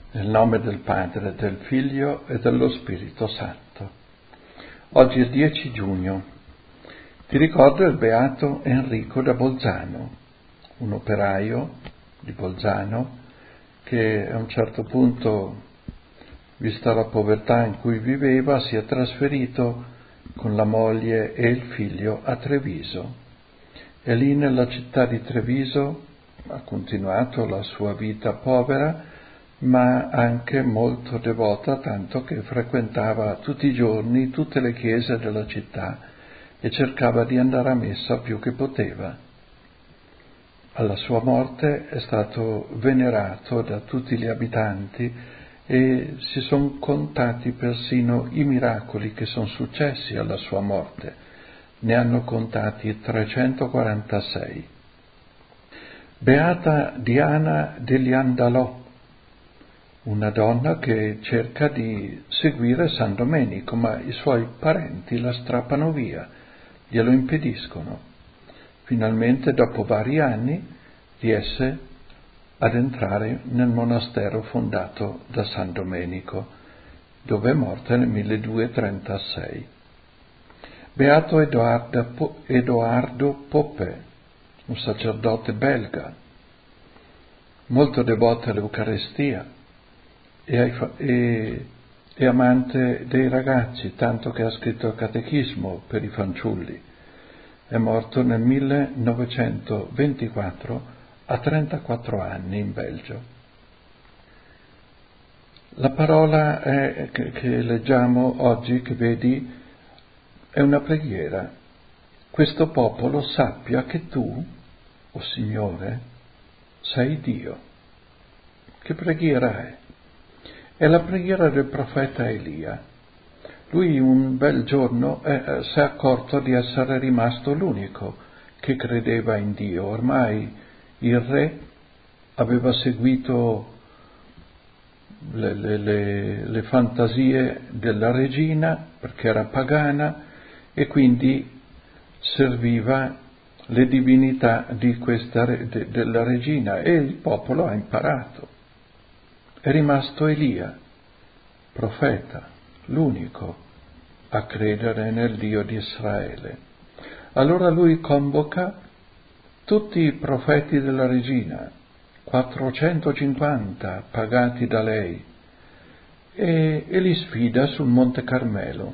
Nel nome del Padre, del Figlio e dello Spirito Santo. Oggi è il 10 giugno. Ti ricordo il beato Enrico da Bolzano, un operaio di Bolzano che a un certo punto, vista la povertà in cui viveva, si è trasferito con la moglie e il figlio a Treviso. E lì nella città di Treviso ha continuato la sua vita povera, ma anche molto devota, tanto che frequentava tutti i giorni tutte le chiese della città e cercava di andare a messa più che poteva. Alla sua morte è stato venerato da tutti gli abitanti e si sono contati persino i miracoli che sono successi alla sua morte. Ne hanno contati 346. Beata Diana degli Andalò, una donna che cerca di seguire San Domenico, ma i suoi parenti la strappano via, glielo impediscono. Finalmente, dopo vari anni, riesce ad entrare nel monastero fondato da San Domenico, dove è morta nel 1236. Beato Edoardo Poppe, un sacerdote belga, molto devoto all'Eucarestia e amante dei ragazzi, tanto che ha scritto il catechismo per i fanciulli. È morto nel 1924 a 34 anni in Belgio. La parola che leggiamo oggi, che vedi, è una preghiera. Questo popolo sappia che tu, o Signore, sei Dio. Che preghiera è? È la preghiera del profeta Elia. Lui un bel giorno si è accorto di essere rimasto l'unico che credeva in Dio. Ormai il re aveva seguito le fantasie della regina perché era pagana e quindi serviva le divinità di della regina, e il popolo ha imparato. È rimasto Elia, profeta, l'unico a credere nel Dio di Israele. Allora lui convoca tutti i profeti della regina, 450 pagati da lei, e li sfida sul Monte Carmelo.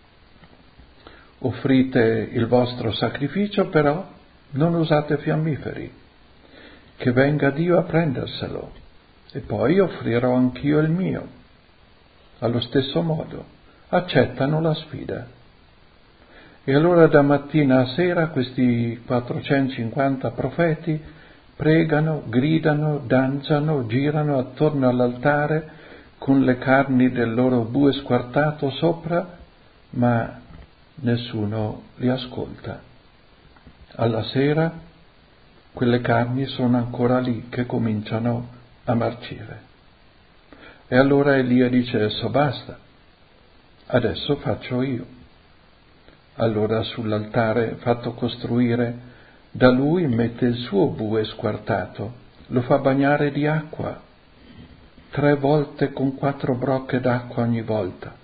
Offrite il vostro sacrificio, però non usate fiammiferi, che venga Dio a prenderselo. E poi offrirò anch'io il mio. Allo stesso modo, accettano la sfida. E allora da mattina a sera questi 450 profeti pregano, gridano, danzano, girano attorno all'altare con le carni del loro bue squartato sopra, ma nessuno li ascolta. Alla sera quelle carni sono ancora lì che cominciano a marcire. E allora Elia dice: adesso basta, adesso faccio io. Allora sull'altare fatto costruire da lui mette il suo bue squartato, lo fa bagnare di acqua, 3 volte con 4 brocche d'acqua ogni volta.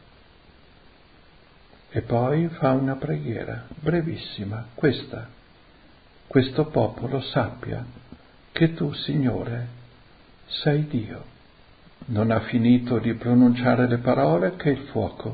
E poi fa una preghiera brevissima, questo popolo sappia che tu, Signore, sei Dio. Non ha finito di pronunciare le parole che il fuoco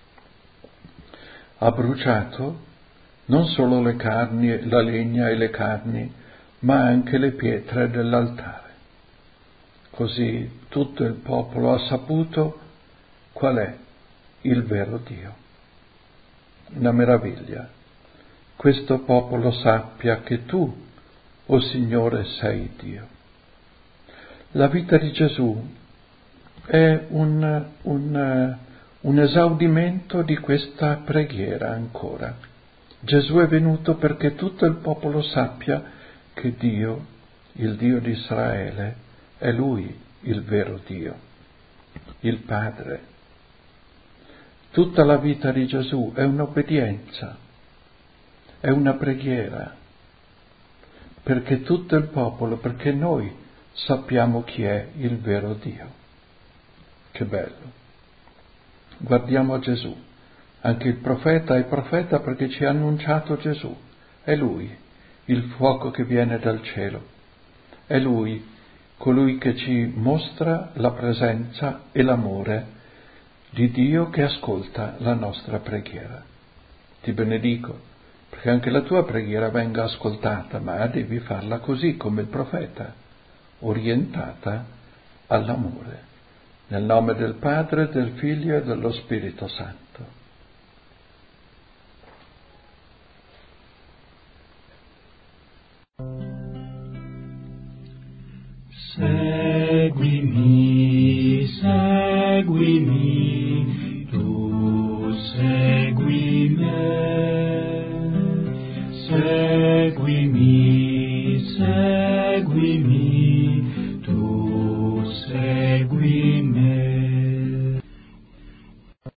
ha bruciato non solo le carni, la legna e le carni, ma anche le pietre dell'altare. Così tutto il popolo ha saputo qual è il vero Dio. Una meraviglia. Questo popolo sappia che tu, o Signore, sei Dio. La vita di Gesù è un esaudimento di questa preghiera ancora. Gesù è venuto perché tutto il popolo sappia che Dio, il Dio di Israele, è Lui il vero Dio, il Padre. Tutta la vita di Gesù è un'obbedienza, è una preghiera, perché tutto il popolo, perché noi sappiamo chi è il vero Dio. Che bello. Guardiamo Gesù. Anche il profeta è profeta perché ci ha annunciato Gesù. È Lui, il fuoco che viene dal cielo. È Lui, colui che ci mostra la presenza e l'amore di Dio che ascolta la nostra preghiera. Ti benedico, perché anche la tua preghiera venga ascoltata, ma devi farla così come il profeta, orientata all'amore. Nel nome del Padre, del Figlio e dello Spirito Santo. Seguimi, seguimi.